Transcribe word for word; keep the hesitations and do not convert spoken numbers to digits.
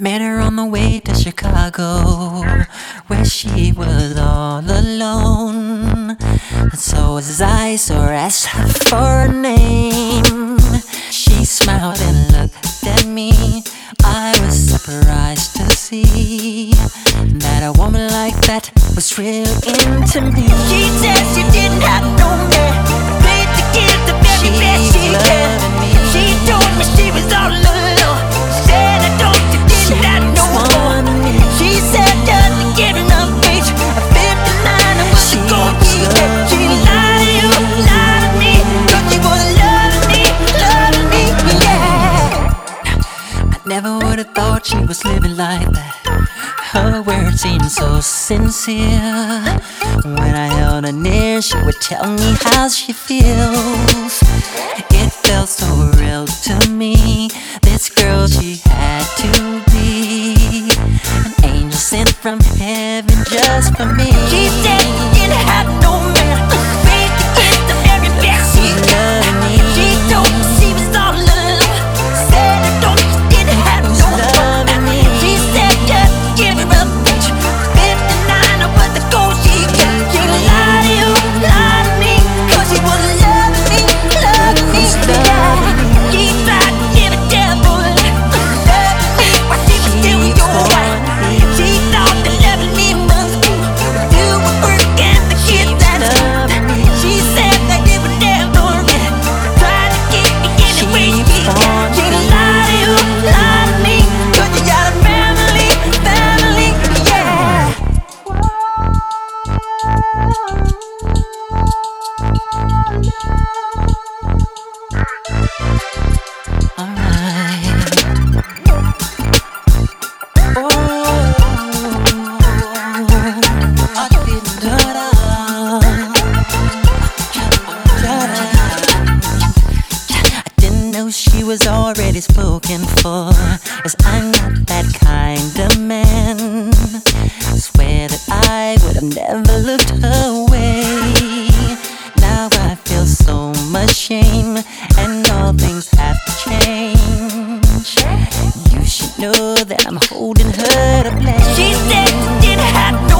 Met her on the way to Chicago, where she was all alone. And so as I saw her, asked her for a name, she smiled and looked at me. I was surprised to see that a woman like that was real into me. She said she didn't have no man, paid to give the very best she can. She told me she was all alone. Said I don't, you didn't have no one. She said just to get enough age, a fifty-nine and was a gold digger. She lied to you, lied to me, but she was loving me, loving me, yeah. I never would have thought she was living like that. Her words seemed so sincere. When I held her near, she would tell me how she feels. It felt so real to me. This girl, she had to be an angel sent from heaven just for me. She said she didn't have no man, paid to get the very best she can. She told me she was all alone. Said I don't, you didn't have no one. She said just give her a bitch, fifty-nine or what the gold she can. She lied to you, lied to me, cause she was loving me, loving me, yeah. She tried to give a devil, loving me while she was still your wife. She thought that loving me must be do the work and the kids at home. She said that it would never end, tried to keep me any way she can. She lied to you, lied to me, cause you got a family, family, yeah. Alright. Oh, I didn't da-da. I didn't know she was already spoken for, 'cause I'm not that kind of man. Swear that I would have never looked her way. Now I feel so much shame, and all things have to change. You should know that I'm holding her to blame. She said she didn't have